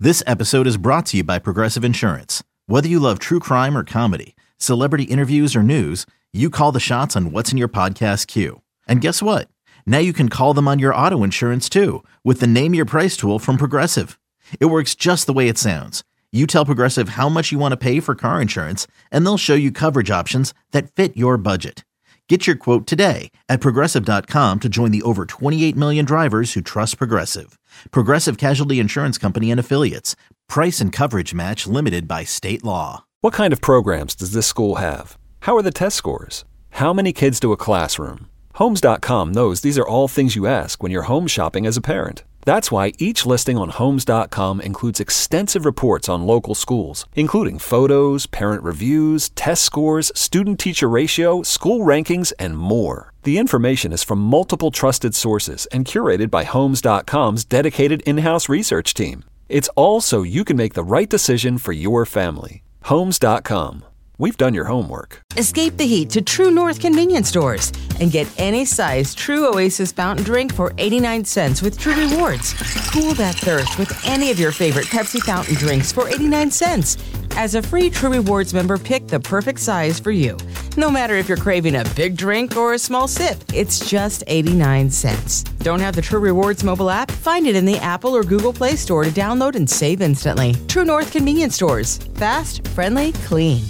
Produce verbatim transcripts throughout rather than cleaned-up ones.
This episode is brought to you by Progressive Insurance. Whether you love true crime or comedy, celebrity interviews or news, you call the shots on what's in your podcast queue. And guess what? Now you can call them on your auto insurance too with the Name Your Price tool from Progressive. It works just the way it sounds. You tell Progressive how much you want to pay for car insurance, and they'll show you coverage options that fit your budget. Get your quote today at Progressive dot com to join the over twenty-eight million drivers who trust Progressive. Progressive Casualty Insurance Company and Affiliates. Price and coverage match limited by state law. What kind of programs does this school have? How are the test scores? How many kids to a classroom? Homes dot com knows these are all things you ask when you're home shopping as a parent. That's why each listing on Homes dot com includes extensive reports on local schools, including photos, parent reviews, test scores, student-teacher ratio, school rankings, and more. The information is from multiple trusted sources and curated by Homes dot com's dedicated in-house research team. It's all so you can make the right decision for your family. Homes dot com. We've done your homework. Escape the heat to True North convenience stores and get any size True Oasis fountain drink for eighty-nine cents with True Rewards. Cool that thirst with any of your favorite Pepsi fountain drinks for eighty-nine cents. As a free True Rewards member, pick the perfect size for you. No matter if you're craving a big drink or a small sip, it's just eighty-nine cents. Don't have the True Rewards mobile app? Find it in the Apple or Google Play Store to download and save instantly. True North convenience stores. Fast, friendly, clean.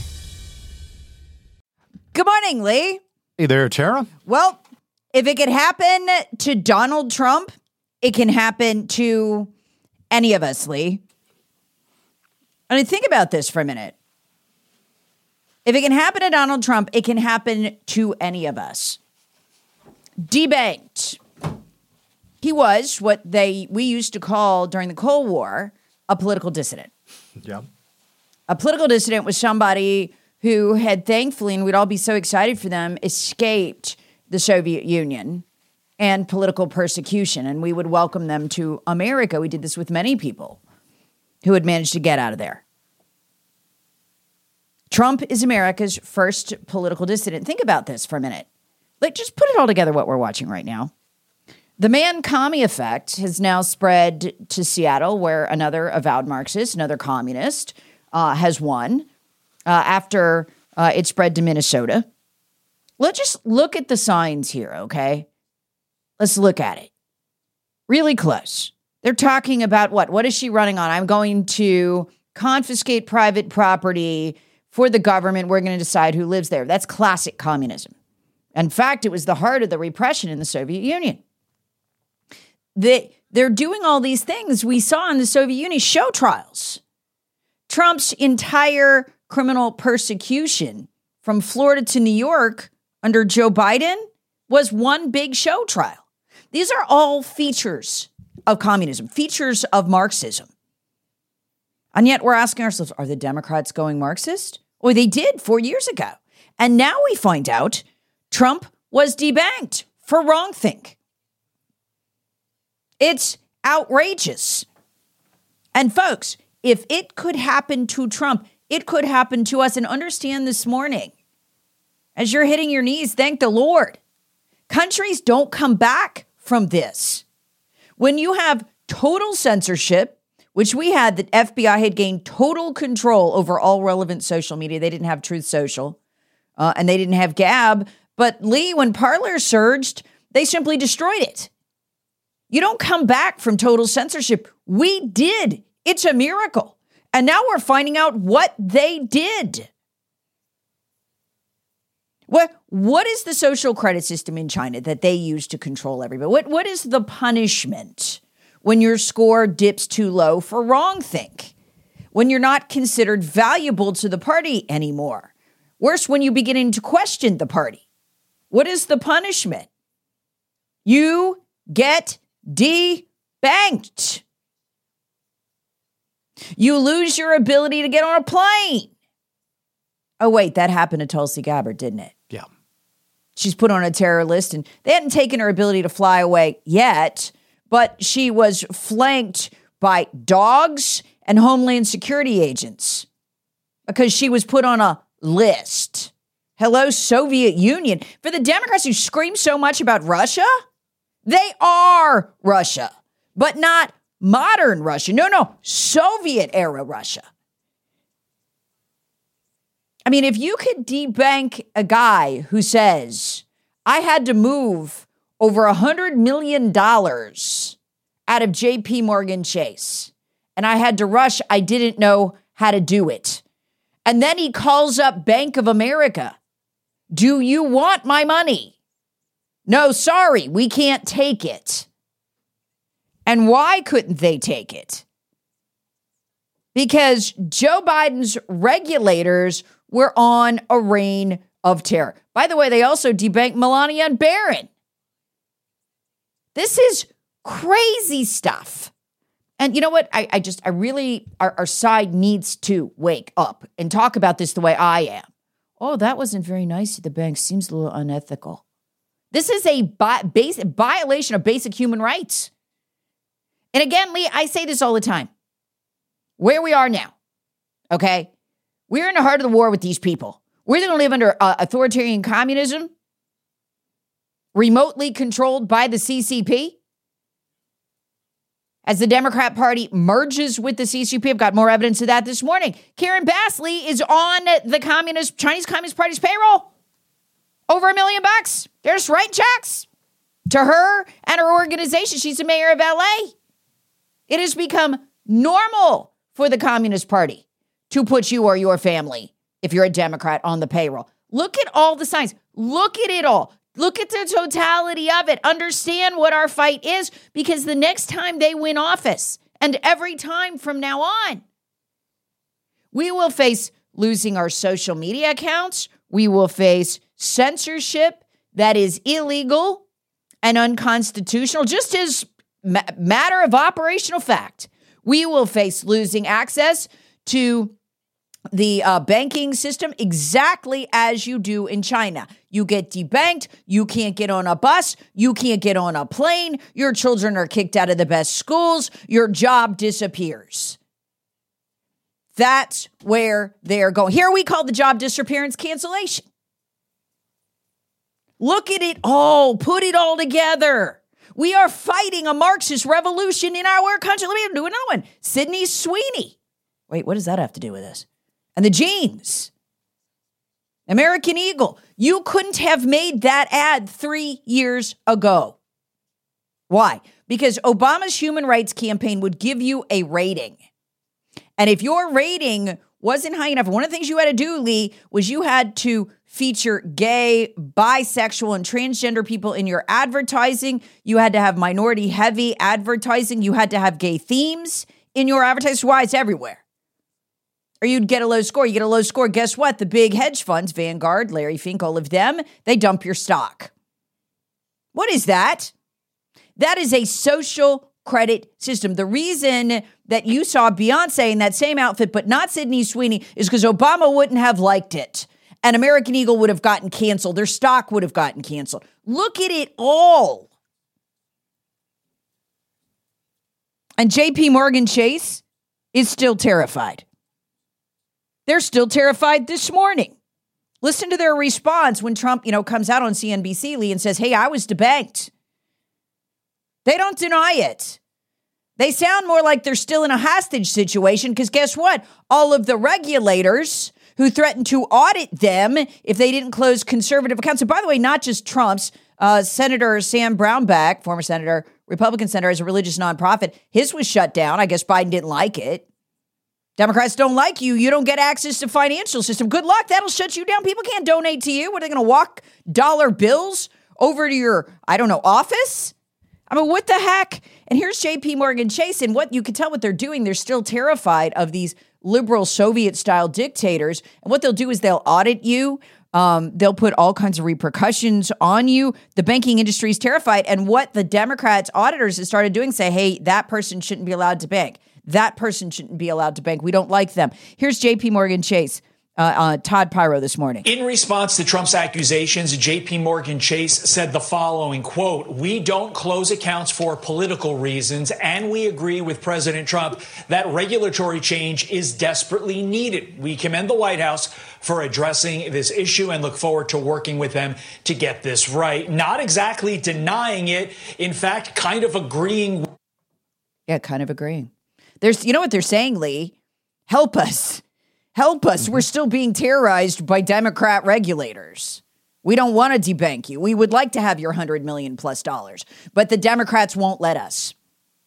Good morning, Lee. Hey there, Tara. Well, if it could happen to Donald Trump, it can happen to any of us, Lee. I mean, think about this for a minute. If it can happen to Donald Trump, it can happen to any of us. Debanked. He was what they we used to call during the Cold War a political dissident. Yeah. A political dissident was somebody who had thankfully, and we'd all be so excited for them, escaped the Soviet Union and political persecution. And we would welcome them to America. We did this with many people who had managed to get out of there. Trump is America's first political dissident. Think about this for a minute. Like, just put it all together, what we're watching right now. The man-commie effect has now spread to Seattle, where another avowed Marxist, another communist, uh, has won. Uh, after uh, it spread to Minnesota. Let's just look at the signs here, okay? Let's look at it. Really close. They're talking about what? What is she running on? I'm going to confiscate private property for the government. We're going to decide who lives there. That's classic communism. In fact, it was the heart of the repression in the Soviet Union. They, they're doing all these things we saw in the Soviet Union show trials. Trump's entire criminal persecution from Florida to New York under Joe Biden was one big show trial. These are all features of communism, features of Marxism. And yet we're asking ourselves, are the Democrats going Marxist? Well, they did four years ago. And now we find out Trump was debanked for wrongthink. It's outrageous. And folks, if it could happen to Trump, it could happen to us. And understand this morning, as you're hitting your knees, thank the Lord. Countries don't come back from this. When you have total censorship, which we had, the F B I had gained total control over all relevant social media. They didn't have Truth Social uh, and they didn't have Gab. But Lee, when Parler surged, they simply destroyed it. You don't come back from total censorship. We did. It's a miracle. And now we're finding out what they did. What, what is the social credit system in China that they use to control everybody? What, what is the punishment when your score dips too low for wrongthink? When you're not considered valuable to the party anymore? Worse, when you begin to question the party. What is the punishment? You get debanked. You lose your ability to get on a plane. Oh, wait, that happened to Tulsi Gabbard, didn't it? Yeah. She's put on a terror list, and they hadn't taken her ability to fly away yet, but she was flanked by dogs and Homeland Security agents because she was put on a list. Hello, Soviet Union. For the Democrats who scream so much about Russia, they are Russia, but not modern Russia. No, no, Soviet era Russia. I mean, if you could debank a guy who says, I had to move over one hundred million dollars out of J P Morgan Chase, and I had to rush, I didn't know how to do it. And then he calls up Bank of America. Do you want my money? No, sorry, we can't take it. And why couldn't they take it? Because Joe Biden's regulators were on a reign of terror. By the way, they also debanked Melania and Barron. This is crazy stuff. And you know what? I, I just, I really, our, our side needs to wake up and talk about this the way I am. Oh, that wasn't very nice of the bank. Seems a little unethical. This is a bi- base, violation of basic human rights. And again, Lee, I say this all the time. Where we are now, okay? We're in the heart of the war with these people. We're going to live under uh, authoritarian communism, remotely controlled by the C C P. As the Democrat Party merges with the C C P, I've got more evidence of that this morning. Karen Bassley is on the communist Chinese Communist Party's payroll. Over a million bucks. They're just writing checks to her and her organization. She's the mayor of L A. It has become normal for the Communist Party to put you or your family, if you're a Democrat, on the payroll. Look at all the signs. Look at it all. Look at the totality of it. Understand what our fight is, because the next time they win office, and every time from now on, we will face losing our social media accounts. We will face censorship that is illegal and unconstitutional, just as ma- matter of operational fact. We will face losing access to the uh, banking system exactly as you do in China. You get debanked. You can't get on a bus. You can't get on a plane. Your children are kicked out of the best schools. Your job disappears. That's where they're going. Here we call the job disappearance cancellation. Look at it all. Put it all together. We are fighting a Marxist revolution in our country. Let me do another one. Sydney Sweeney. Wait, what does that have to do with this? And the jeans. American Eagle. You couldn't have made that ad three years ago. Why? Because Obama's human rights campaign would give you a rating. And if your rating wasn't high enough, one of the things you had to do, Lee, was you had to feature gay, bisexual, and transgender people in your advertising. You had to have minority-heavy advertising. You had to have gay themes in your advertising. Why? It's everywhere. Or you'd get a low score. You get a low score, guess what? The big hedge funds, Vanguard, Larry Fink, all of them, they dump your stock. What is that? That is a social credit system. The reason that you saw Beyonce in that same outfit, but not Sydney Sweeney, is because Obama wouldn't have liked it. And American Eagle would have gotten canceled. Their stock would have gotten canceled. Look at it all. And J P Morgan Chase is still terrified. They're still terrified this morning. Listen to their response when Trump, you know, comes out on C N B C, Lee, and says, hey, I was debanked. They don't deny it. They sound more like they're still in a hostage situation because guess what? All of the regulators who threatened to audit them if they didn't close conservative accounts. And by the way, not just Trump's, uh, Senator Sam Brownback, former senator, Republican senator, as a religious nonprofit, his was shut down. I guess Biden didn't like it. Democrats don't like you. You don't get access to financial system. Good luck. That'll shut you down. People can't donate to you. What, are they going to walk dollar bills over to your, I don't know, office? I mean, what the heck? And here's J P Morgan Chase, and what you can tell what they're doing, they're still terrified of these liberal Soviet-style dictators. And what they'll do is they'll audit you. Um, they'll put all kinds of repercussions on you. The banking industry is terrified. And what the Democrats auditors have started doing, say, hey, that person shouldn't be allowed to bank. That person shouldn't be allowed to bank. We don't like them. Here's J P Morgan Chase, uh, uh, Todd Pyro this morning. In response to Trump's accusations, J P Morgan Chase said the following, quote, we don't close accounts for political reasons, and we agree with President Trump that regulatory change is desperately needed. We commend the White House for addressing this issue and look forward to working with them to get this right. Not exactly denying it. In fact, kind of agreeing. Yeah, kind of agreeing. There's, you know what they're saying, Lee? Help us. Help us. Mm-hmm. We're still being terrorized by Democrat regulators. We don't want to debank you. We would like to have your one hundred million plus dollars, but the Democrats won't let us.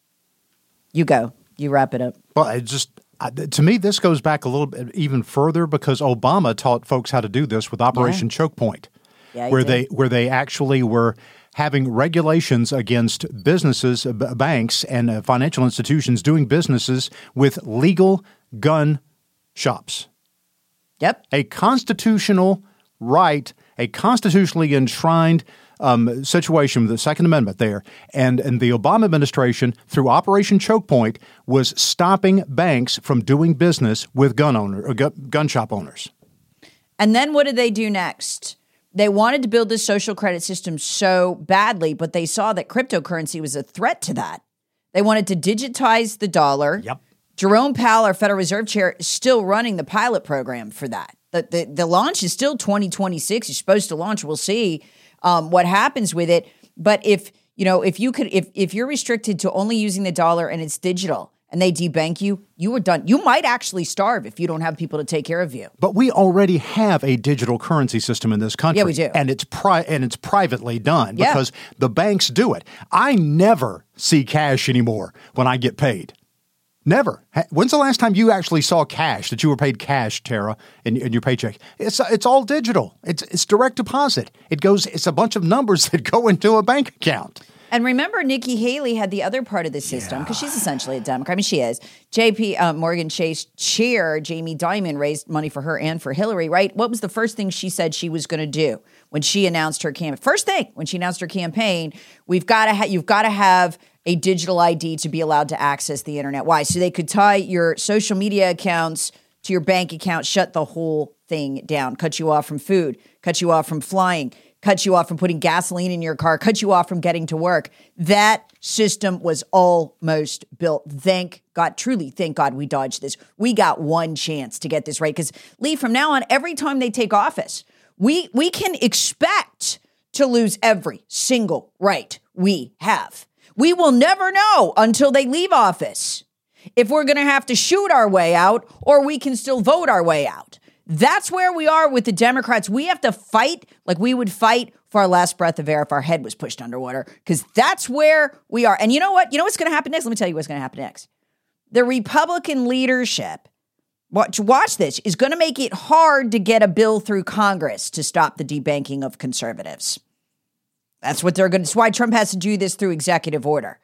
You go. You wrap it up. Well, it just, to me, this goes back a little bit even further because Obama taught folks how to do this with Operation yeah. Choke Point, yeah, where did. they where they actually were having regulations against businesses, b- banks, and uh, financial institutions doing businesses with legal gun shops. Yep. A constitutional right, a constitutionally enshrined um, situation with the Second Amendment there. And, and the Obama administration, through Operation Choke Point, was stopping banks from doing business with gun owner, or gu- gun shop owners. And then what did they do next? They wanted to build this social credit system so badly, but they saw that cryptocurrency was a threat to that. They wanted to digitize the dollar. Yep. Jerome Powell, our Federal Reserve Chair, is still running the pilot program for that. The, the, the launch is still twenty twenty-six. It's supposed to launch. We'll see um, what happens with it. But if, you know, if you could, if if you're restricted to only using the dollar and it's digital and they debank you, you are done. You might actually starve if you don't have people to take care of you. But we already have a digital currency system in this country. Yeah, we do. And it's pri- and it's privately done yeah. because the banks do it. I never see cash anymore when I get paid. Never. When's the last time you actually saw cash, that you were paid cash, Tara, in, in your paycheck? It's it's all digital. It's it's direct deposit. It goes. It's a bunch of numbers that go into a bank account. And remember, Nikki Haley had the other part of the system because yeah. she's essentially a Democrat. I mean, she is. J P uh, Morgan Chase chair Jamie Dimon raised money for her and for Hillary, right? What was the first thing she said she was going to do when she announced her campaign? First thing when she announced her campaign, we've got to ha- you've got to have a digital I D to be allowed to access the internet. Why? So they could tie your social media accounts to your bank account, shut the whole thing down, cut you off from food, cut you off from flying, cut you off from putting gasoline in your car, cut you off from getting to work. That system was almost built. Thank God, truly, thank God we dodged this. We got one chance to get this right. Because, Lee, from now on, every time they take office, we we can expect to lose every single right we have. We will never know until they leave office if we're going to have to shoot our way out or we can still vote our way out. That's where we are with the Democrats. We have to fight like we would fight for our last breath of air if our head was pushed underwater, because that's where we are. And you know what? You know what's going to happen next? Let me tell you what's going to happen next. The Republican leadership, watch, watch this, is going to make it hard to get a bill through Congress to stop the debanking of conservatives. That's what they're going to, that's why Trump has to do this through executive order.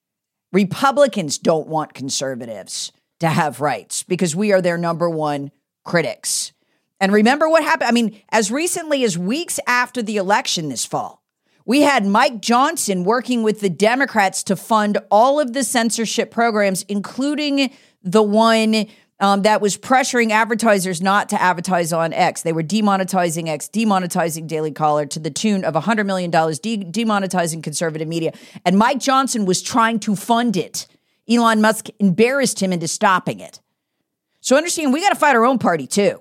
Republicans don't want conservatives to have rights because we are their number one critics. And remember what happened? I mean, as recently as weeks after the election this fall, we had Mike Johnson working with the Democrats to fund all of the censorship programs, including the one Um, that was pressuring advertisers not to advertise on X. They were demonetizing X, demonetizing Daily Caller to the tune of one hundred million dollars, de- demonetizing conservative media. And Mike Johnson was trying to fund it. Elon Musk embarrassed him into stopping it. So understand, we got to fight our own party too.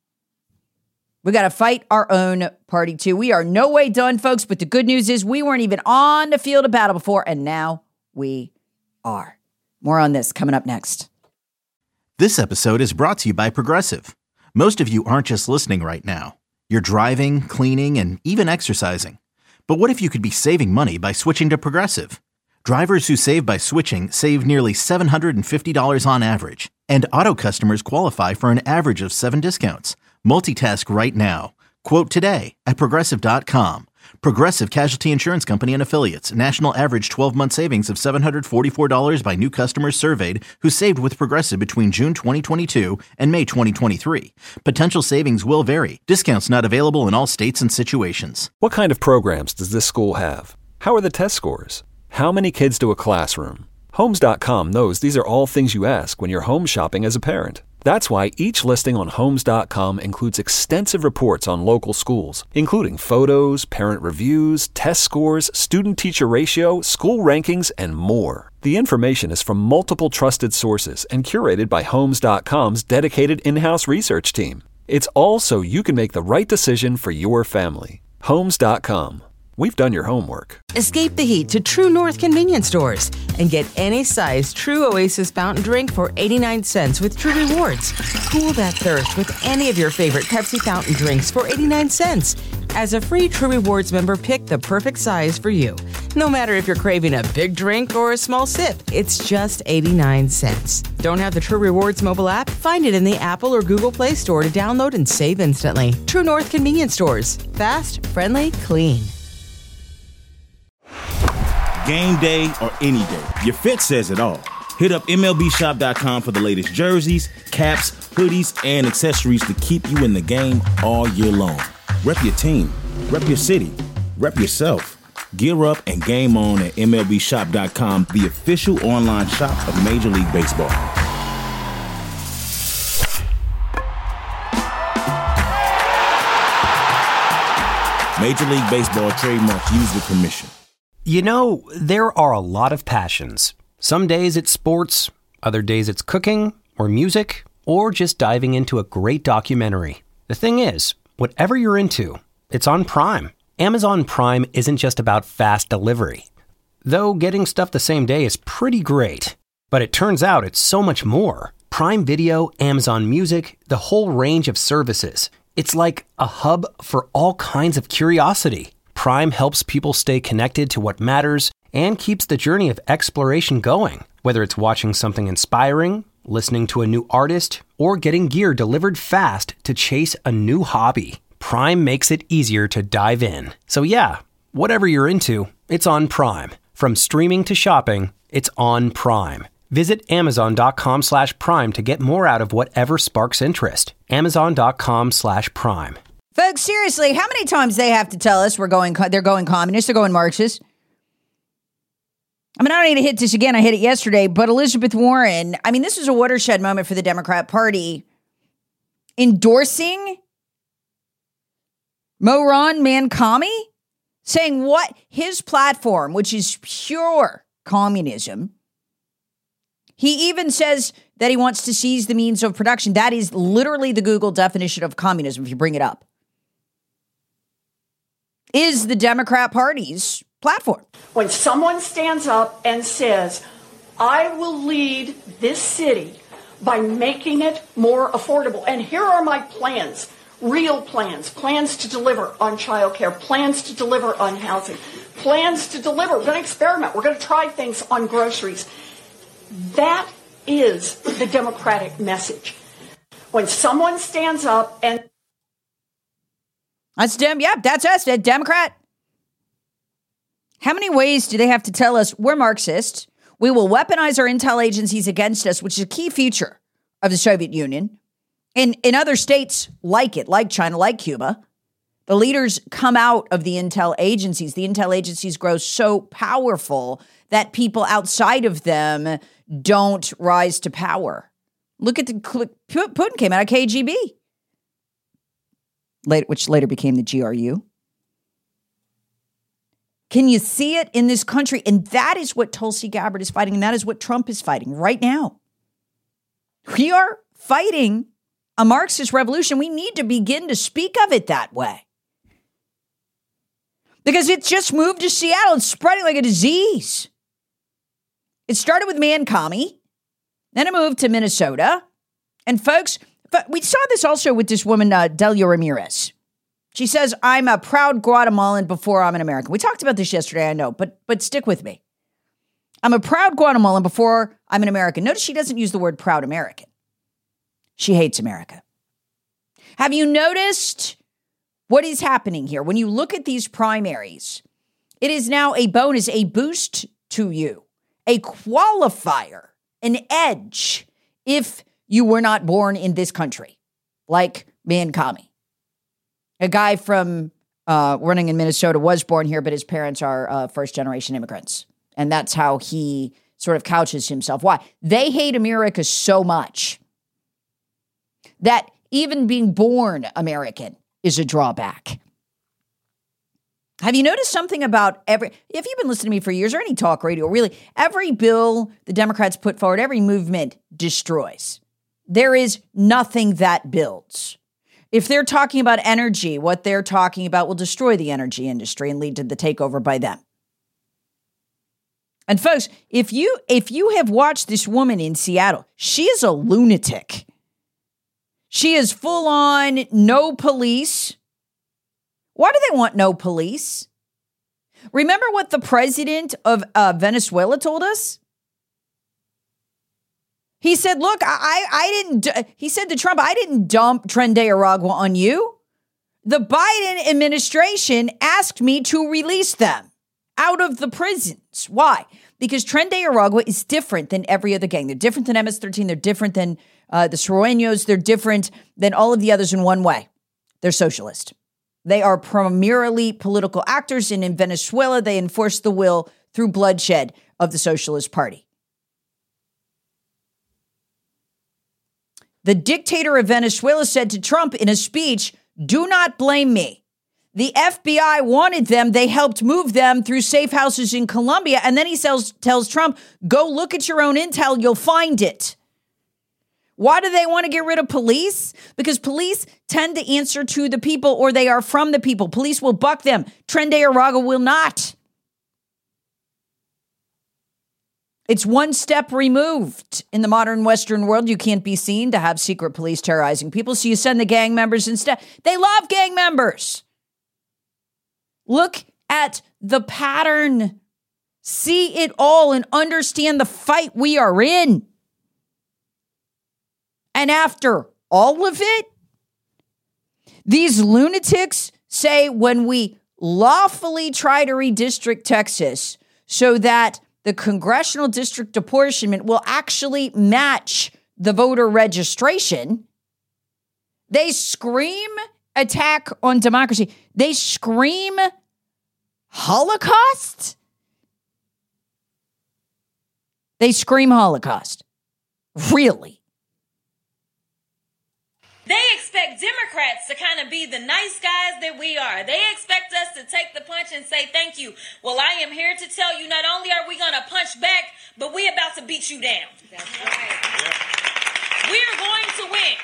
We got to fight our own party too. We are no way done, folks, but the good news is we weren't even on the field of battle before, and now we are. More on this coming up next. This episode is brought to you by Progressive. Most of you aren't just listening right now. You're driving, cleaning, and even exercising. But what if you could be saving money by switching to Progressive? Drivers who save by switching save nearly seven hundred fifty dollars on average. And auto customers qualify for an average of seven discounts. Multitask right now. Quote today at Progressive dot com. Progressive Casualty Insurance Company and Affiliates. National average twelve-month savings of seven hundred forty-four dollars by new customers surveyed who saved with Progressive between June twenty twenty-two and May twenty twenty-three. Potential savings will vary. Discounts not available in all states and situations. What kind of programs does this school have? How are the test scores? How many kids do a classroom? Homes dot com knows these are all things you ask when you're home shopping as a parent. That's why each listing on Homes dot com includes extensive reports on local schools, including photos, parent reviews, test scores, student-teacher ratio, school rankings, and more. The information is from multiple trusted sources and curated by Homes dot com's dedicated in-house research team. It's all so you can make the right decision for your family. Homes dot com. We've done your homework. Escape the heat to True North convenience stores and get any size True Oasis fountain drink for eighty-nine cents with True Rewards. Cool that thirst with any of your favorite Pepsi fountain drinks for eighty-nine cents. As a free True Rewards member, pick the perfect size for you. No matter if you're craving a big drink or a small sip, it's just eighty-nine cents. Don't have the True Rewards mobile app? Find it in the Apple or Google Play Store to download and save instantly. True North convenience stores. Fast, friendly, clean. Game day or any day, your fit says it all. Hit up M L B shop dot com for the latest jerseys, caps, hoodies, and accessories to keep you in the game all year long. Rep your team, rep your city, rep yourself. Gear up and game on at M L B shop dot com, the official online shop of Major League Baseball. Major League Baseball trademarks used with permission. You know, there are a lot of passions. Some days it's sports, other days it's cooking, or music, or just diving into a great documentary. The thing is, whatever you're into, it's on Prime. Amazon Prime isn't just about fast delivery. Though getting stuff the same day is pretty great. But it turns out it's so much more. Prime Video, Amazon Music, the whole range of services. It's like a hub for all kinds of curiosity. Prime helps people stay connected to what matters and keeps the journey of exploration going. Whether it's watching something inspiring, listening to a new artist, or getting gear delivered fast to chase a new hobby, Prime makes it easier to dive in. So yeah, whatever you're into, it's on Prime. From streaming to shopping, it's on Prime. Visit amazon.com slash prime to get more out of whatever sparks interest. Amazon.com slash prime. Folks, seriously, how many times they have to tell us we're going, they're going communist, they're going Marxist? I mean, I don't need to hit this again. I hit it yesterday, but Elizabeth Warren, I mean, this is a watershed moment for the Democrat Party. Endorsing Moran Mankami, saying what his platform, which is pure communism. He even says that he wants to seize the means of production. That is literally the Google definition of communism, if you bring it up. Is the Democrat Party's platform. When someone stands up and says, I will lead this city by making it more affordable, and here are my plans, real plans, plans to deliver on childcare, plans to deliver on housing, plans to deliver, we're going to experiment, we're going to try things on groceries. That is the Democratic message. When someone stands up and That's Dem. Yeah, that's us, a Democrat. How many ways do they have to tell us we're Marxist? We will weaponize our intel agencies against us, which is a key feature of the Soviet Union. In, in other states like it, like China, like Cuba, the leaders come out of the intel agencies. The intel agencies grow so powerful that people outside of them don't rise to power. Look at the, Putin came out of K G B. Later, which later became the G R U. Can you see it in this country? And that is what Tulsi Gabbard is fighting, and that is what Trump is fighting right now. We are fighting a Marxist revolution. We need to begin to speak of it that way. Because it just moved to Seattle and spreading like a disease. It started with Mankami, then it moved to Minnesota. And folks, but we saw this also with this woman, uh, Delia Ramirez. She says, I'm a proud Guatemalan before I'm an American. We talked about this yesterday, I know, but but stick with me. I'm a proud Guatemalan before I'm an American. Notice she doesn't use the word proud American. She hates America. Have you noticed what is happening here? When you look at these primaries, it is now a bonus, a boost to you, a qualifier, an edge if you were not born in this country, like Mankami. A guy from uh, running in Minnesota was born here, but his parents are uh, first-generation immigrants. And that's how he sort of couches himself. Why? They hate America so much that even being born American is a drawback. Have you noticed something about every, if you've been listening to me for years or any talk radio, really, every bill the Democrats put forward, every movement destroys. There is nothing that builds. If they're talking about energy, what they're talking about will destroy the energy industry and lead to the takeover by them. And folks, if you if you have watched this woman in Seattle, she is a lunatic. She is full on no police. Why do they want no police? Remember what the president of uh, Venezuela told us? He said, look, I, I didn't, he said to Trump, I didn't dump Tren de Aragua on you. The Biden administration asked me to release them out of the prisons. Why? Because Tren de Aragua is different than every other gang. They're different than M S thirteen. They're different than uh, the Sureños. They're different than all of the others in one way. They're socialist. They are primarily political actors. And in Venezuela, they enforce the will through bloodshed of the Socialist Party. The dictator of Venezuela said to Trump in a speech, do not blame me. The F B I wanted them. They helped move them through safe houses in Colombia. And then he tells, tells Trump, go look at your own intel. You'll find it. Why do they want to get rid of police? Because police tend to answer to the people, or they are from the people. Police will buck them. Tren de Aragua will not. It's one step removed. In the modern Western world, you can't be seen to have secret police terrorizing people, so you send the gang members instead. They love gang members. Look at the pattern. See it all and understand the fight we are in. And after all of it, these lunatics say when we lawfully try to redistrict Texas so that the congressional district apportionment will actually match the voter registration, they scream attack on democracy. They scream Holocaust. They scream Holocaust. Really? They expect Democrats to kind of be the nice guys that we are. They expect us to take the punch and say thank you. Well, I am here to tell you, not only are we going to punch back, but we're about to beat you down. That's right. We are going to win.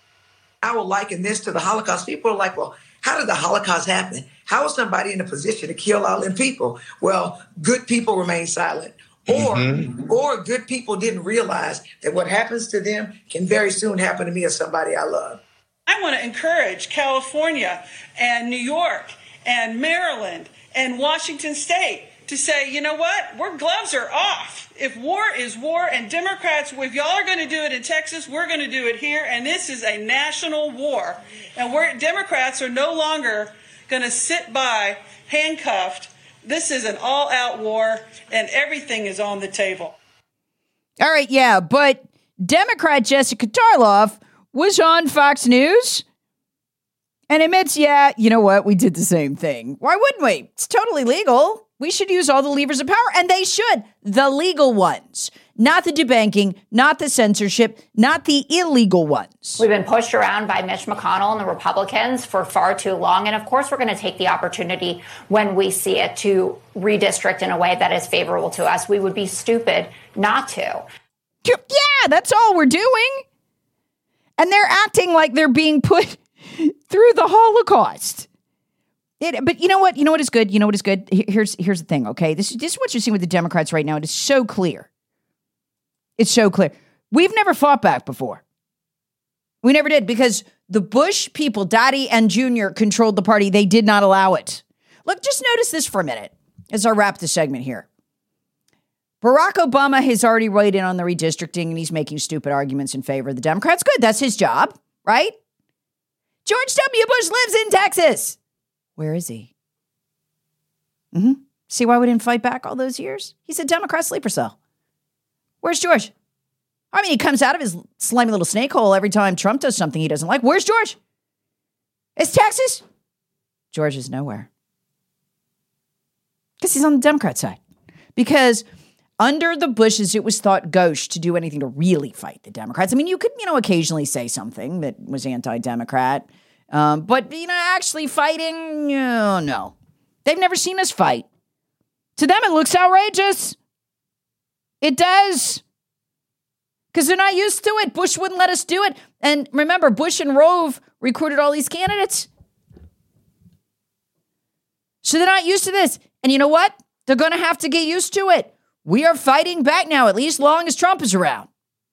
I will liken this to the Holocaust. People are like, well, how did the Holocaust happen? How was somebody in a position to kill all them people? Well, good people remain silent. Or, mm-hmm. or good people didn't realize that what happens to them can very soon happen to me or somebody I love. I want to encourage California and New York and Maryland and Washington State to say, you know what? We're gloves are off. If war is war, and Democrats, if y'all are going to do it in Texas, we're going to do it here. And this is a national war. And we're, Democrats are no longer going to sit by handcuffed. This is an all-out war, and everything is on the table. All right, yeah, but Democrat Jessica Tarloff was on Fox News and admits, yeah, you know what? We did the same thing. Why wouldn't we? It's totally legal. We should use all the levers of power, and they should. The legal ones. Not the debanking, not the censorship, not the illegal ones. We've been pushed around by Mitch McConnell and the Republicans for far too long. And of course, we're going to take the opportunity when we see it to redistrict in a way that is favorable to us. We would be stupid not to. Yeah, that's all we're doing. And they're acting like they're being put through the Holocaust. It, but you know what? You know what is good? You know what is good? Here's, here's the thing, okay? This, this is what you're seeing with the Democrats right now. It is so clear. It's so clear. We've never fought back before. We never did because the Bush people, Daddy and Junior, controlled the party. They did not allow it. Look, just notice this for a minute as I wrap the segment here. Barack Obama has already weighed in on the redistricting and he's making stupid arguments in favor of the Democrats. Good. That's his job, right? George W. Bush lives in Texas. Where is he? Mm-hmm. See why we didn't fight back all those years? He's a Democrat sleeper cell. Where's George? I mean, he comes out of his slimy little snake hole every time Trump does something he doesn't like. Where's George? It's Texas. George is nowhere. Because he's on the Democrat side. Because under the Bushes, it was thought gauche to do anything to really fight the Democrats. I mean, you could, you know, occasionally say something that was anti-Democrat. Um, but, you know, actually fighting, no, no. They've never seen us fight. To them, it looks outrageous. It does. because they're not used to it. Bush wouldn't let us do it. And remember, Bush and Rove recruited all these candidates. So they're not used to this. And you know what? They're going to have to get used to it. We are fighting back now, at least long as Trump is around.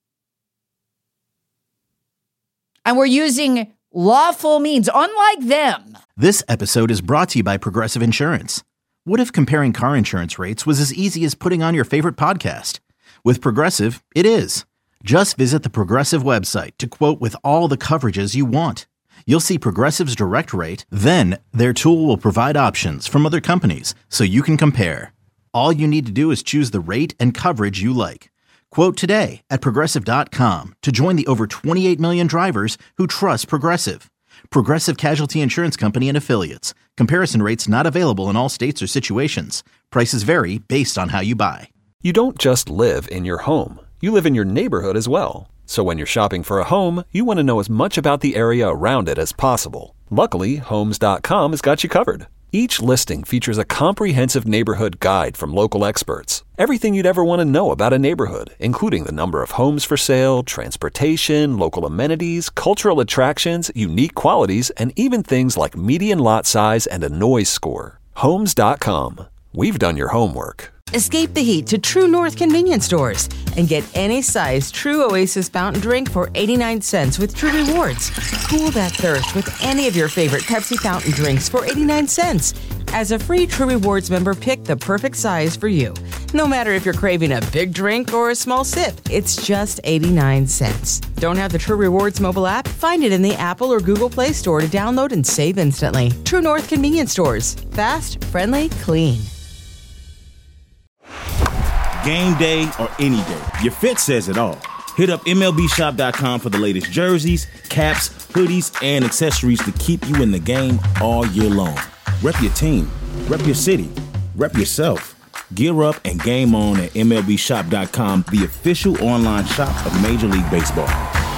And we're using lawful means, unlike them. This episode is brought to you by Progressive Insurance. What if comparing car insurance rates was as easy as putting on your favorite podcast? With Progressive, it is. Just visit the Progressive website to quote with all the coverages you want. You'll see Progressive's direct rate, then their tool will provide options from other companies so you can compare. All you need to do is choose the rate and coverage you like. Quote today at Progressive dot com to join the over twenty-eight million drivers who trust Progressive. Progressive Casualty Insurance Company and Affiliates. Comparison rates not available in all states or situations. Prices vary based on how you buy. You don't just live in your home. You live in your neighborhood as well. So when you're shopping for a home, you want to know as much about the area around it as possible. Luckily, Homes dot com has got you covered. Each listing features a comprehensive neighborhood guide from local experts. Everything you'd ever want to know about a neighborhood, including the number of homes for sale, transportation, local amenities, cultural attractions, unique qualities, and even things like median lot size and a noise score. Homes dot com. We've done your homework. Escape the heat to True North convenience stores and get any size True Oasis fountain drink for eighty-nine cents with True Rewards. Cool that thirst with any of your favorite Pepsi fountain drinks for eighty-nine cents. As a free True Rewards member, pick the perfect size for you. No matter if you're craving a big drink or a small sip, it's just eighty-nine cents. Don't have the True Rewards mobile app? Find it in the Apple or Google Play Store to download and save instantly. True North convenience stores. Fast, friendly, clean. Game day or any day, your fit says it all. Hit up M L B shop dot com for the latest jerseys, caps, hoodies, and accessories to keep you in the game all year long. Rep your team, rep your city, rep yourself. Gear up and game on at M L B shop dot com, the official online shop of Major League Baseball.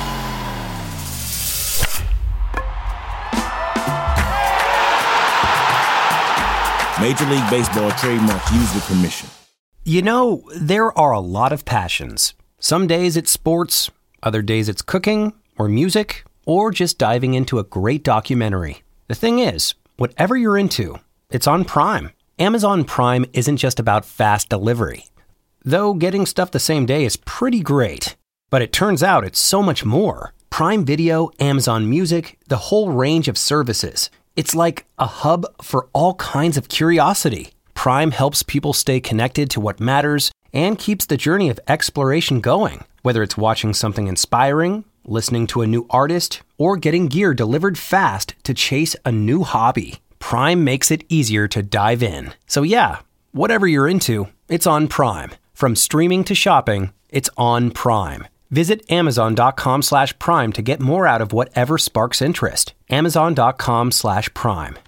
Major League Baseball trademark used with permission. You know, there are a lot of passions. Some days it's sports, other days it's cooking or music, or just diving into a great documentary. The thing is, whatever you're into, it's on Prime. Amazon Prime isn't just about fast delivery. Though getting stuff the same day is pretty great. But it turns out it's so much more. Prime Video, Amazon Music, the whole range of services. It's like a hub for all kinds of curiosity. Prime helps people stay connected to what matters and keeps the journey of exploration going. Whether it's watching something inspiring, listening to a new artist, or getting gear delivered fast to chase a new hobby, Prime makes it easier to dive in. So yeah, whatever you're into, it's on Prime. From streaming to shopping, it's on Prime. Visit Amazon.com slash Prime to get more out of whatever sparks interest. Amazon.com slash Prime.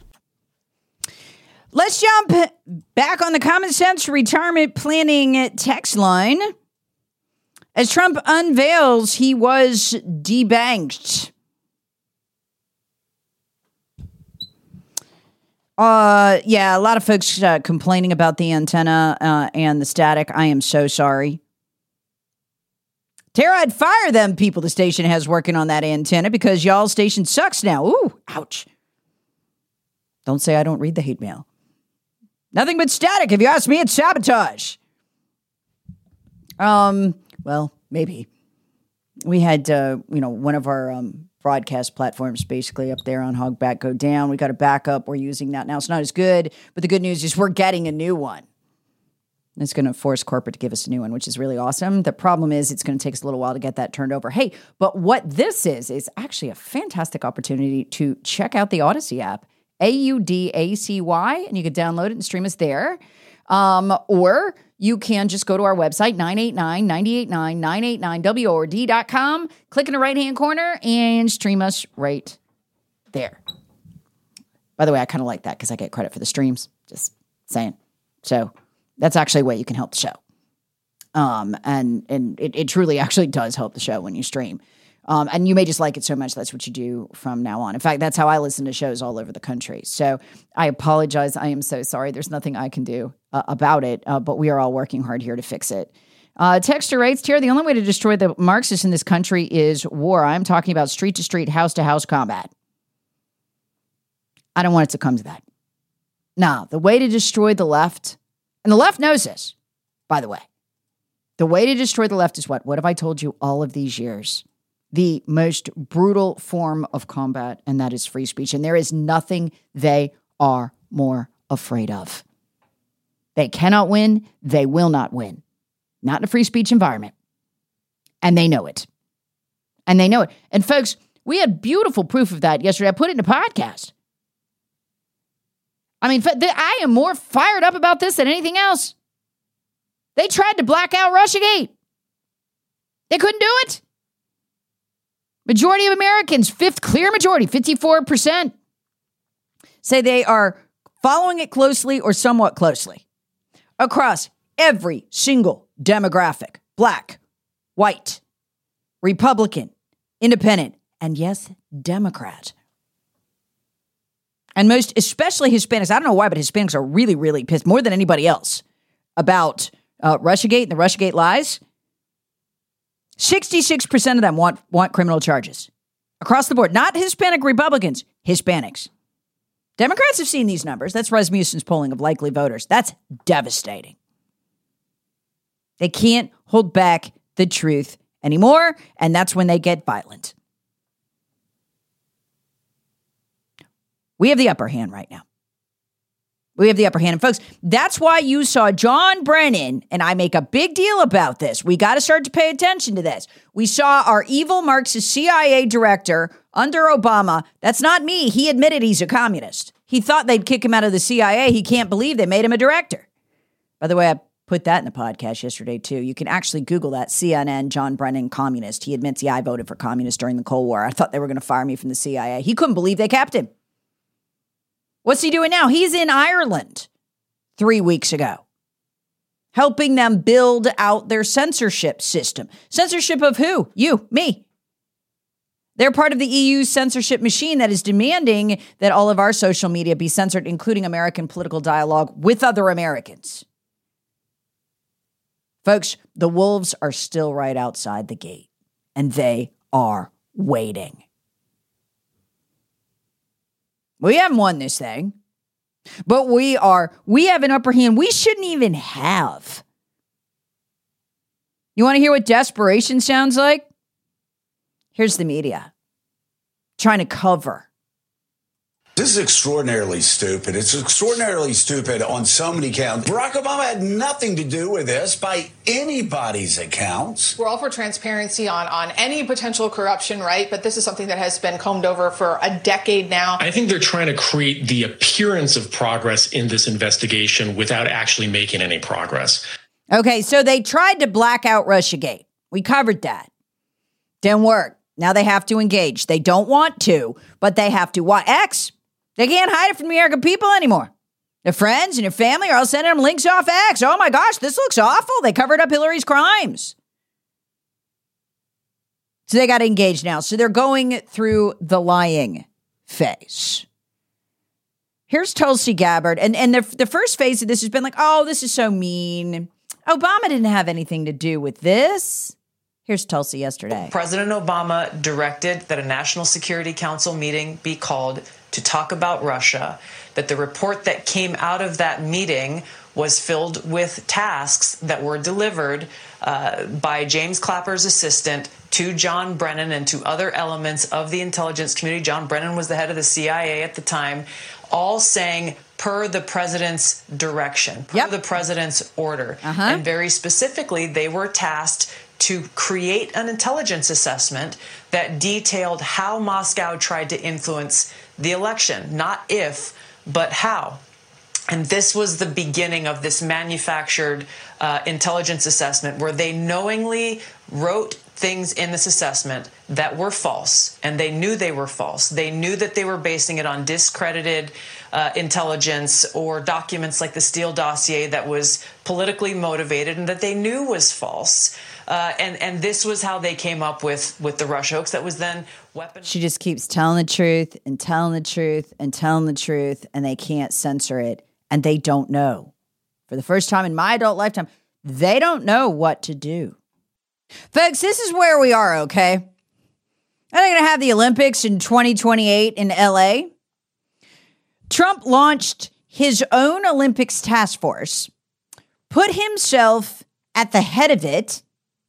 Let's jump back on the Common Sense Retirement Planning text line. As Trump unveils, he was debanked. Uh, yeah, a lot of folks uh, complaining about the antenna uh, and the static. I am so sorry. Tara, I'd fire them people the station has working on that antenna because y'all's station sucks now. Ooh, ouch. Don't say I don't read the hate mail. Nothing but static. If you ask me, it's sabotage. Um, well, maybe. We had, uh, you know, one of our um, broadcast platforms basically up there on Hogback go down. We got a backup. We're using that now. It's not as good, but the good news is we're getting a new one. It's going to force corporate to give us a new one, which is really awesome. The problem is it's going to take us a little while to get that turned over. Hey, but what this is, is actually a fantastic opportunity to check out the Odyssey app. A U D A C Y, and you can download it and stream us there. Um, or you can just go to our website, nine eight nine, nine eight nine, nine eight nine, W O R D dot com, click in the right-hand corner, and stream us right there. By the way, I kind of like that because I get credit for the streams, just saying. So that's actually a way you can help the show. Um, and and it, it truly actually does help the show when you stream. Um, and you may just like it so much, that's what you do from now on. In fact, that's how I listen to shows all over the country. So I apologize. I am so sorry. There's nothing I can do uh, about it, uh, but we are all working hard here to fix it. Uh, Texter writes, Tara, the only way to destroy the Marxists in this country is war. I'm talking about street-to-street, house-to-house combat. I don't want it to come to that. No, the way to destroy the left, and the left knows this, by the way. The way to destroy the left is what? What have I told you all of these years? The most brutal form of combat, and that is free speech. And there is nothing they are more afraid of. They cannot win. They will not win. Not in a free speech environment. And they know it. And they know it. And folks, we had beautiful proof of that yesterday. I put it in a podcast. I mean, I am more fired up about this than anything else. They tried to black out Russiagate. They couldn't do it. Majority of Americans, fifth clear majority, fifty-four percent, say they are following it closely or somewhat closely across every single demographic, black, white, Republican, independent, and yes, Democrat. And most, especially Hispanics, I don't know why, but Hispanics are really, really pissed more than anybody else about uh, Russiagate and the Russiagate lies. sixty-six percent of them want, want criminal charges across the board. Not Hispanic Republicans, Hispanics. Democrats have seen these numbers. That's Rasmussen's polling of likely voters. That's devastating. They can't hold back the truth anymore, and that's when they get violent. We have the upper hand right now. We have the upper hand. And folks, that's why you saw John Brennan, and I make a big deal about this. We got to start to pay attention to this. We saw our evil Marxist C I A director under Obama. That's not me. He admitted he's a communist. He thought they'd kick him out of the C I A. He can't believe they made him a director. By the way, I put that in the podcast yesterday, too. You can actually Google that, C N N, John Brennan, communist. He admits, yeah, I voted for communists during the Cold War. I thought they were going to fire me from the C I A. He couldn't believe they kept him. What's he doing now? He's in Ireland three weeks ago, helping them build out their censorship system. Censorship of who? You, me. They're part of the E U's censorship machine that is demanding that all of our social media be censored, including American political dialogue with other Americans. Folks, the wolves are still right outside the gate, and they are waiting. We haven't won this thing, but we are, we have an upper hand we shouldn't even have. You want to hear what desperation sounds like? Here's the media trying to cover. This is extraordinarily stupid. It's extraordinarily stupid on so many counts. Barack Obama had nothing to do with this by anybody's accounts. We're all for transparency on, on any potential corruption, right? But this is something that has been combed over for a decade now. I think they're trying to create the appearance of progress in this investigation without actually making any progress. Okay, so they tried to black out Russiagate. We covered that. Didn't work. Now they have to engage. They don't want to, but they have to. Why? X. They can't hide it from the American people anymore. Their friends and their family are all sending them links off X. Oh my gosh, this looks awful. They covered up Hillary's crimes. So they got to engage now. So they're going through the lying phase. Here's Tulsi Gabbard. And, and the, the first phase of this has been like, oh, this is so mean. Obama didn't have anything to do with this. Here's Tulsi yesterday. President Obama directed that a National Security Council meeting be called to talk about Russia, that the report that came out of that meeting was filled with tasks that were delivered uh, by James Clapper's assistant to John Brennan and to other elements of the intelligence community. John Brennan was the head of the C I A at the time, all saying per the president's direction, per yep. the president's order. Uh-huh. And very specifically, they were tasked to create an intelligence assessment that detailed how Moscow tried to influence the election, not if, but how. And this was the beginning of this manufactured uh, intelligence assessment where they knowingly wrote things in this assessment that were false, and they knew they were false. They knew that they were basing it on discredited uh, intelligence or documents like the Steele dossier that was politically motivated and that they knew was false. Uh, and, and this was how they came up with, with the Russia hoax that was then weaponized. She just keeps telling the truth and telling the truth and telling the truth, and they can't censor it, and they don't know. For the first time in my adult lifetime, They don't know what to do. Folks, this is where we are, okay? Are they going to have the Olympics in twenty twenty-eight in L A? Trump launched his own Olympics task force, put himself at the head of it,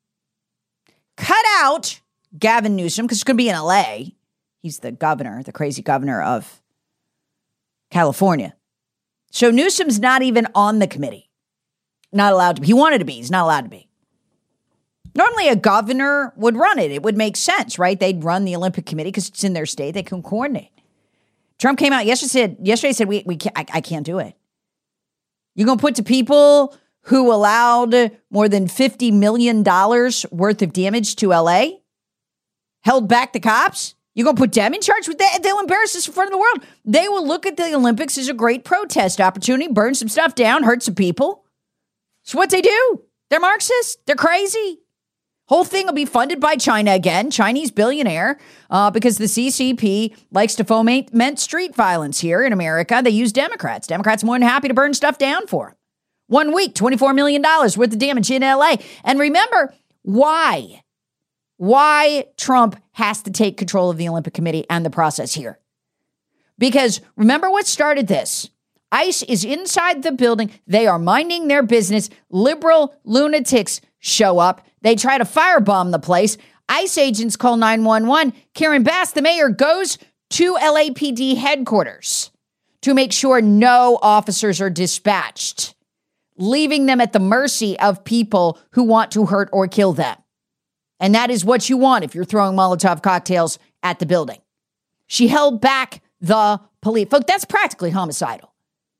cut out Gavin Newsom, because it's going to be in L A. He's the governor, the crazy governor of California. So Newsom's not even on the committee. Not allowed to be. He wanted to be. He's not allowed to be. Normally a governor would run it. It would make sense, right? They'd run the Olympic Committee because it's in their state. They can coordinate. Trump came out yesterday, said, yesterday said, we, we can't, I, I can't do it. You're going to put to people who allowed more than fifty million dollars worth of damage to L A? Held back the cops? You're going to put them in charge? With that? They'll embarrass us in front of the world. They will look at the Olympics as a great protest opportunity, burn some stuff down, hurt some people. It's what they do. They're Marxists. They're crazy. Whole thing will be funded by China again, Chinese billionaire, uh, because the C C P likes to foment street violence here in America. They use Democrats. Democrats are more than happy to burn stuff down for them. One week, twenty-four million dollars worth of damage in L A. And remember, why? Why Trump has to take control of the Olympic Committee and the process here. Because remember what started this? ICE is inside the building. They are minding their business. Liberal lunatics show up. They try to firebomb the place. ICE agents call nine one one. Karen Bass, the mayor, goes to L A P D headquarters to make sure no officers are dispatched, leaving them at the mercy of people who want to hurt or kill them. And that is what you want if you're throwing Molotov cocktails at the building. She held back the police. Folks, that's practically homicidal.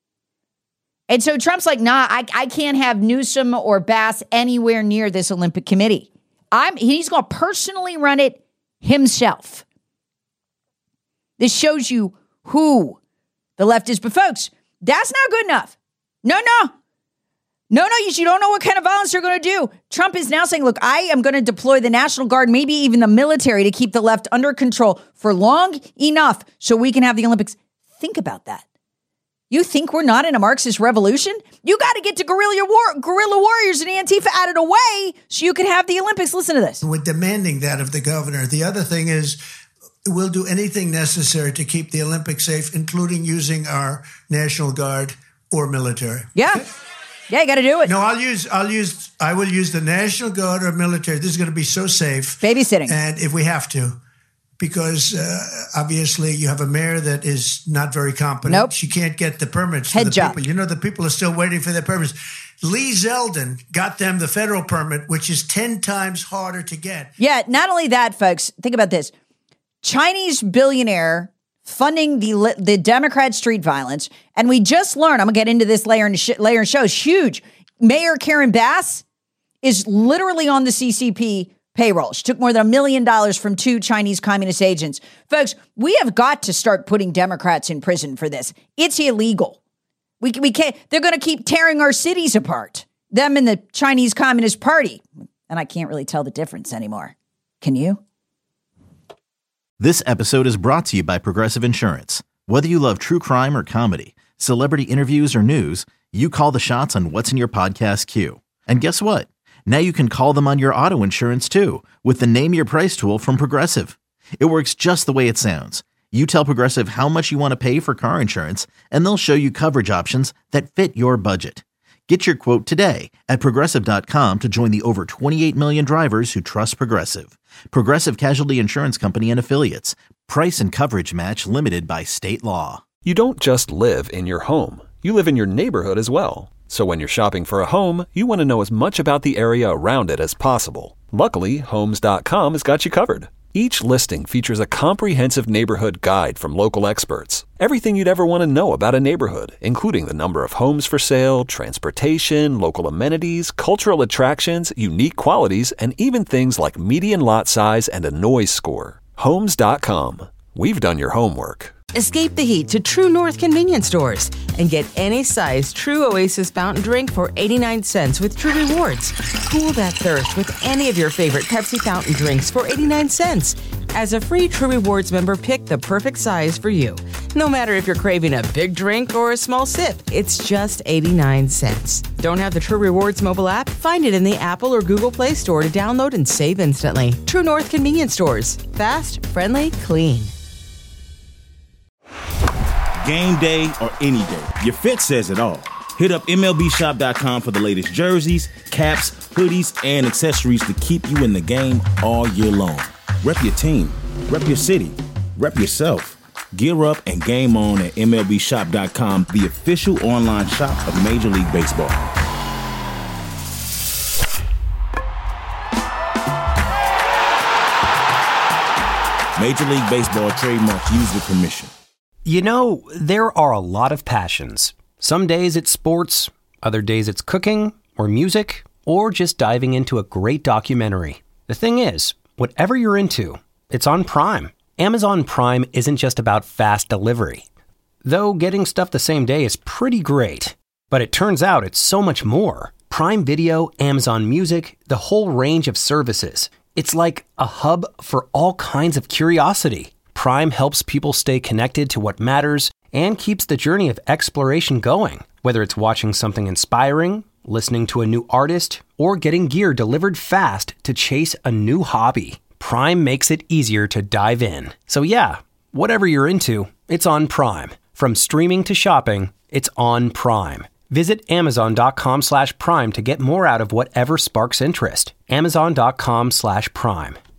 And so Trump's like, nah, I, I can't have Newsom or Bass anywhere near this Olympic Committee. I'm, he's going to personally run it himself. This shows you who the left is. But folks, that's not good enough. No, no. No, no, you, you don't know what kind of violence they're going to do. Trump is now saying, look, I am going to deploy the National Guard, maybe even the military, to keep the left under control for long enough so we can have the Olympics. Think about that. You think we're not in a Marxist revolution? You got to get to guerrilla war, guerrilla warriors and Antifa out of the way so you can have the Olympics. Listen to this. We're demanding that of the governor. The other thing is we'll do anything necessary to keep the Olympics safe, including using our National Guard or military. Yeah. Yeah, you got to do it. No, I'll use, I'll use, I will use the National Guard or military. This is going to be so safe. Babysitting. And if we have to. Because uh, obviously you have a mayor that is not very competent. Nope. She can't get the permits Head for the job. people. You know, the people are still waiting for their permits. Lee Zeldin got them the federal permit, which is ten times harder to get. Yeah, not only that, folks, think about this. Chinese billionaire funding the the Democrat street violence. And we just learned, I'm going to get into this later in the sh- later in the show, it's huge. Mayor Karen Bass is literally on the C C P payroll. She took more than a million dollars from two Chinese communist agents. Folks, we have got to start putting Democrats in prison for this. It's illegal. We, we can't, they're going to keep tearing our cities apart. Them and the Chinese Communist Party. And I can't really tell the difference anymore. Can you? This episode is brought to you by Progressive Insurance. Whether you love true crime or comedy, celebrity interviews or news, you call the shots on what's in your podcast queue. And guess what? Now you can call them on your auto insurance too with the Name Your Price tool from Progressive. It works just the way it sounds. You tell Progressive how much you want to pay for car insurance, and they'll show you coverage options that fit your budget. Get your quote today at Progressive dot com to join the over twenty-eight million drivers who trust Progressive. Progressive Casualty Insurance Company and Affiliates. Price and coverage match limited by state law. You don't just live in your home. You live in your neighborhood as well. So when you're shopping for a home, you want to know as much about the area around it as possible. Luckily, Homes dot com has got you covered. Each listing features a comprehensive neighborhood guide from local experts. Everything you'd ever want to know about a neighborhood, including the number of homes for sale, transportation, local amenities, cultural attractions, unique qualities, and even things like median lot size and a noise score. Homes dot com. We've done your homework. Escape the heat to True North convenience stores and get any size True Oasis fountain drink for eighty-nine cents with True Rewards. Cool that thirst with any of your favorite Pepsi fountain drinks for eighty-nine cents. As a free True Rewards member, pick the perfect size for you. No matter if you're craving a big drink or a small sip, it's just eighty-nine cents. Don't have the True Rewards mobile app? Find it in the Apple or Google Play Store to download and save instantly. True North Convenience Stores. Fast, friendly, clean. Game day or any day, your fit says it all. Hit up M L B shop dot com for the latest jerseys, caps, hoodies, and accessories to keep you in the game all year long. Rep your team, rep your city, rep yourself. Gear up and game on at M L B shop dot com, the official online shop of Major League Baseball. Major League Baseball trademark used with permission. You know, there are a lot of passions. Some days it's sports, other days it's cooking or music, or just diving into a great documentary. The thing is, whatever you're into, it's on Prime. Amazon Prime isn't just about fast delivery. Though getting stuff the same day is pretty great. But it turns out it's so much more. Prime Video, Amazon Music, the whole range of services. It's like a hub for all kinds of curiosity. Prime helps people stay connected to what matters and keeps the journey of exploration going. Whether it's watching something inspiring, listening to a new artist, or getting gear delivered fast to chase a new hobby, Prime makes it easier to dive in. So yeah, whatever you're into, it's on Prime. From streaming to shopping, it's on Prime. Visit amazon.com slash prime to get more out of whatever sparks interest. Amazon.com slash prime.